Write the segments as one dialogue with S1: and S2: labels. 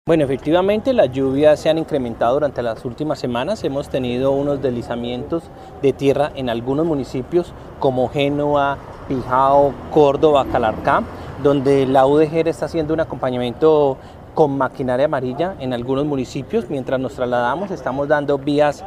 S1: Bueno, efectivamente las lluvias se han incrementado durante las últimas semanas. Hemos tenido unos deslizamientos de tierra en algunos municipios como Génova, Pijao, Córdoba, Calarcá, donde la UDG está haciendo un acompañamiento con maquinaria amarilla en algunos municipios. Mientras nos trasladamos, estamos dando vías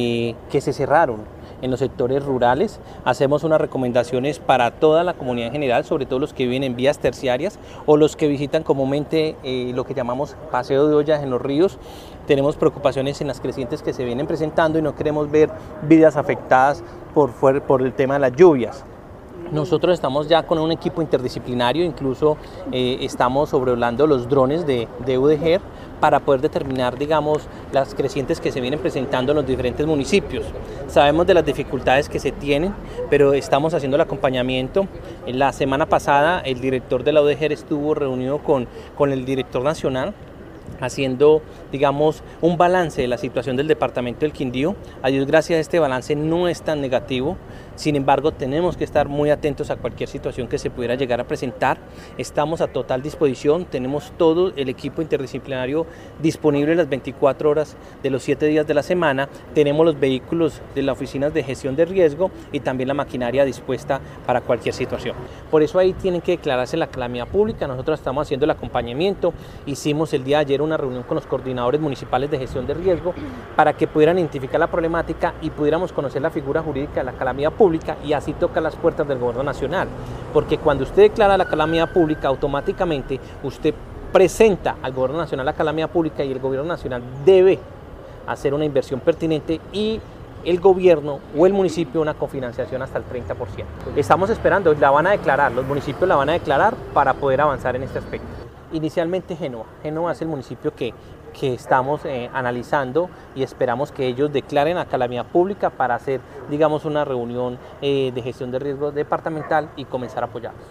S1: que se cerraron en los sectores rurales. Hacemos unas recomendaciones para toda la comunidad en general, sobre todo los que viven en vías terciarias o los que visitan comúnmente lo que llamamos paseo de ollas en los ríos. Tenemos preocupaciones en las crecientes que se vienen presentando y no queremos ver vidas afectadas por el tema de las lluvias. Nosotros estamos ya con un equipo interdisciplinario, incluso estamos sobrevolando los drones de UDG para poder determinar, digamos, las crecientes que se vienen presentando en los diferentes municipios. Sabemos de las dificultades que se tienen, pero estamos haciendo el acompañamiento. La semana pasada el director de la UDG estuvo reunido con el director nacional, haciendo, digamos, un balance de la situación del departamento del Quindío. A Dios gracias, este balance no es tan negativo. Sin embargo, tenemos que estar muy atentos a cualquier situación que se pudiera llegar a presentar. Estamos a total disposición, tenemos todo el equipo interdisciplinario disponible las 24 horas de los 7 días de la semana. Tenemos los vehículos de las oficinas de gestión de riesgo y también la maquinaria dispuesta para cualquier situación. Por eso ahí tienen que declararse la calamidad pública. Nosotros estamos haciendo el acompañamiento. Hicimos el día de ayer una reunión con los coordinadores municipales de gestión de riesgo para que pudieran identificar la problemática y pudiéramos conocer la figura jurídica de la calamidad pública y así tocar las puertas del gobierno nacional. Porque cuando usted declara la calamidad pública, automáticamente usted presenta al gobierno nacional la calamidad pública y el gobierno nacional debe hacer una inversión pertinente y el gobierno o el municipio una cofinanciación hasta el 30%. Estamos esperando, la van a declarar, los municipios la van a declarar para poder avanzar en este aspecto. Inicialmente Génova. Génova es el municipio que estamos analizando y esperamos que ellos declaren la calamidad pública para hacer, digamos, una reunión de gestión de riesgo departamental y comenzar a apoyarlos.